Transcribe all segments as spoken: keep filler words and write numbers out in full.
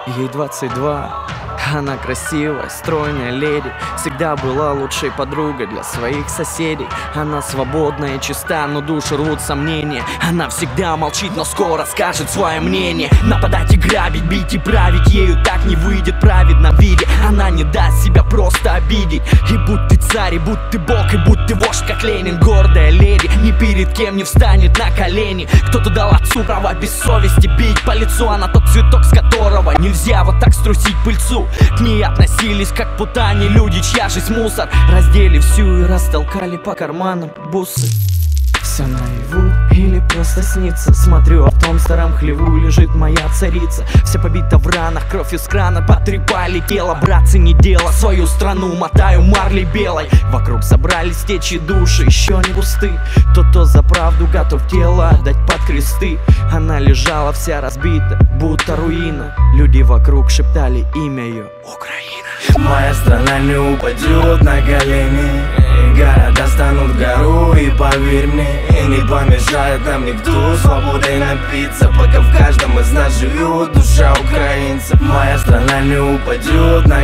ей двадцать два. Она красивая, стройная леди, всегда была лучшей подругой для своих соседей. Она свободная и чиста, но душу рвут сомнения. Она всегда молчит, но скоро скажет свое мнение. Нападать и грабить, бить и править, ею так не выйдет в праведном виде. Она не даст себя просто обидеть. И будь ты царь, и будь ты бог, и будь ты вождь, как Ленин. Гордая леди, ни перед кем не встанет на колени. Кто-то дал отцу право без совести бить по лицу. Она тот цветок, с которого нельзя вот так струсить пыльцу. К ней относились как к путане люди, чья жизнь мусор. Раздели всю и растолкали по карманам бусы. Все наяву или просто снится. Смотрю, а в том старом хлеву лежит моя царица. Вся побита в ранах, кровь из крана потрепали тело. Братцы, не дело, свою страну мотаю марлей белой. Вокруг собрались течи души, еще не пусты. Кто-то за правду готов тело отдать под кресты. Она лежала вся разбита, будто руина. Люди вокруг шептали имя ее: Украина. Моя страна не упадет на колени, города станут гору, и поверь мне, не помешает нам никто свободой напиться, пока в каждом из нас живет душа украинца. Моя страна не упадет на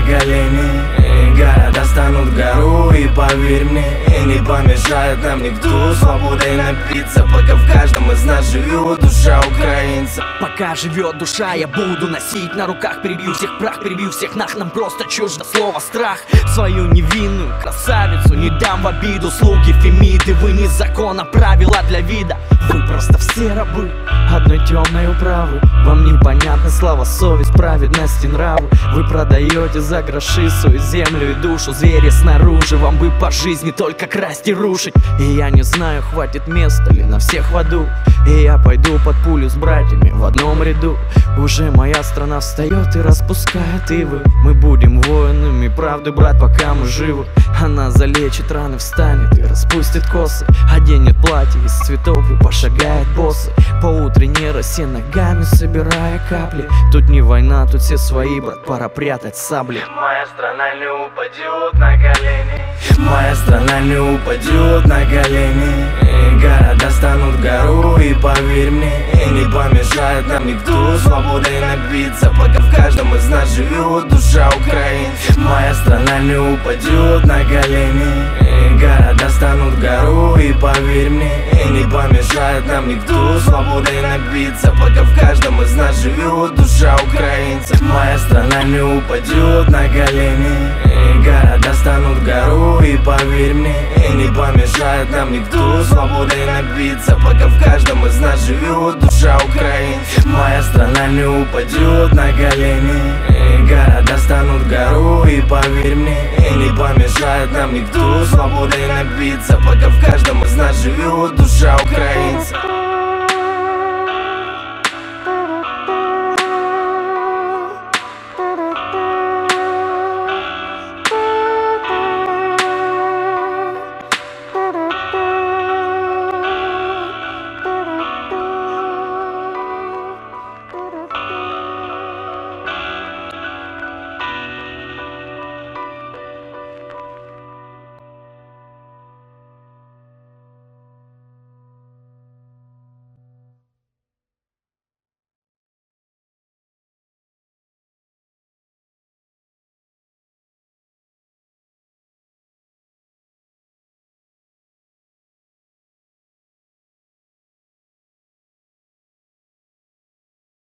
колени, города станут гору, и поверь мне, не помешает нам никто свободой напиться, пока в каждом из нас живет душа украинца. Пока живет душа, я буду носить на руках, перебью всех прах, перебью всех нах. Нам просто чуждо слово страх. Свою невинную красавицу не дам в обиду. Слуги Фемиды, вы не закона, правила для вида. Вы просто все рабы одной темной управы. Вам непонятна слава, совесть, праведность и нравы. Вы продаете за гроши свою землю и душу. Звери снаружи, вам бы по жизни только красть и рушить. И я не знаю, хватит места ли на всех в аду. И я пойду под пулю с братьями в одном ряду. Уже моя страна встает и распускает ивы. Мы будем воинами правды, брат, пока мы живы. Она залечит раны, встанет и распустит косы, оденет платье из цветов и пошагает боссы по утренней росе, ногами собирая капли. Тут не война, тут все свои, брат, пора прятать сабли. Моя страна не упадет на колени, моя страна не упадет на колени, города станут гору, и поверь мне, не помешает нам никто свободой напиться, пока в каждом из нас живет душа украинца. Моя страна не упадет на колени, города станут гору, и поверь мне, не помешает нам никто свободой напиться, пока в каждом из нас живет душа украинца. Моя страна не упадет на колени, города станут гору, и поверь мне, не помешает нам никто свободой напиться, пока в каждом из нас живет душа украинца. Моя страна не упадет на колени, города станут гору, и поверь мне, не помешает нам никто свободой напиться, пока в каждом из нас живет душа украинца.